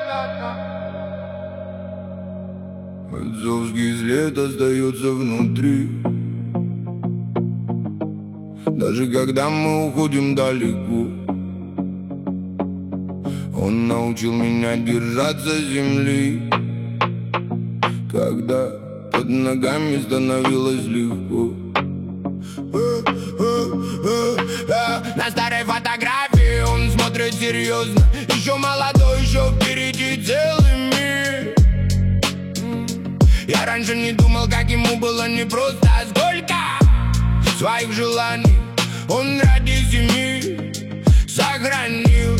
Отцовский след остается внутри. Даже когда мы уходим далеко, он научил меня держаться земли, когда под ногами становилось легко. На старой фотографии он смотрит серьезно. Еще молодой, еще впереди целый мир. Я раньше не думал, как ему было непросто. Сколько своих желаний он ради семьи сохранил.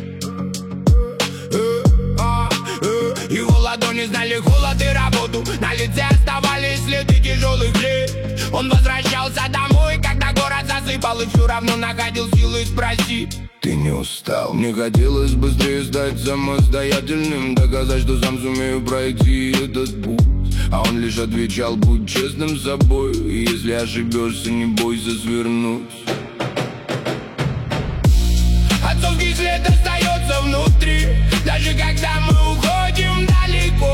Его ладони знали холод и работу. На лице оставались следы тяжелых лет. Он возвращался домой, когда город засыпал, и все равно находил силы спросить: ты не устал? Мне хотелось быстрее стать самостоятельным, доказать, что сам сумею пройти этот путь. А он лишь отвечал: будь честным с собой, и если ошибешься, не бойся свернуть. Отцовский след остается внутри, даже когда мы уходим далеко.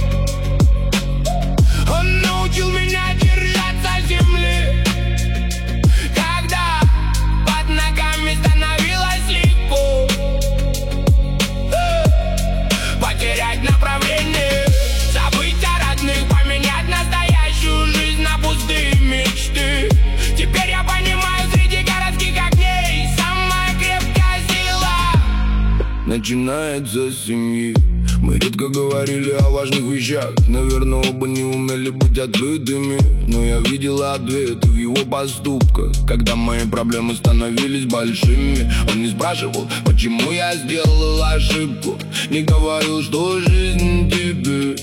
Он научил меня держаться земли, когда под ногами становилось легко. Потерять направление, забыть о родных, поменять настоящую жизнь на пустые мечты. Теперь я понимаю, среди городских огней самая крепкая сила начинается с семьи. Мы редко говорили о важных вещах, наверное, оба не умели быть открытыми. Но я видел ответы в его поступках, когда мои проблемы становились большими. Он не спрашивал, почему я сделал ошибку, не говорил, что жизнь теперь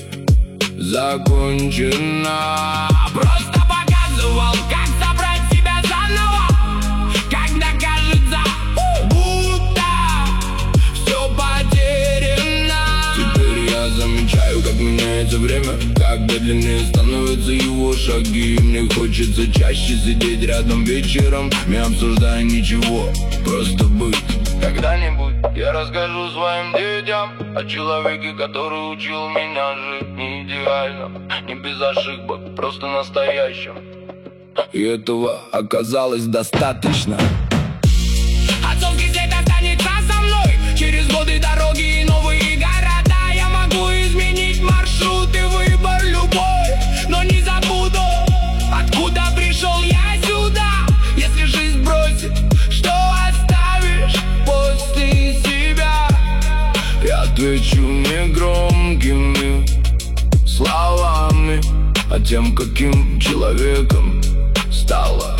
закончена. Просто показывал, как собрать себя заново, когда кажется, будто все потеряно. Теперь я замечаю, как меняется время, как медленнее становятся его шаги. Мне хочется чаще сидеть рядом вечером, не обсуждая ничего, просто быть. Когда-нибудь я расскажу своим детям о человеке, который учил меня жить не идеально, не без ошибок, просто настоящим. И этого оказалось достаточно. Отцовский след останется со мной через годы, дороги и новые города. Я могу изменить маршрут и выбор любой, но не забуду, откуда пришел я сюда. Если жизнь бросит, что оставишь после себя? Я отвечу негромкими словами о тем, каким человеком стала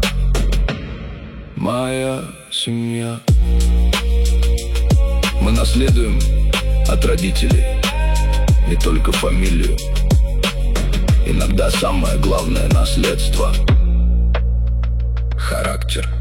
моя семья. Мы наследуем от родителей не только фамилию. Иногда самое главное наследство — характер.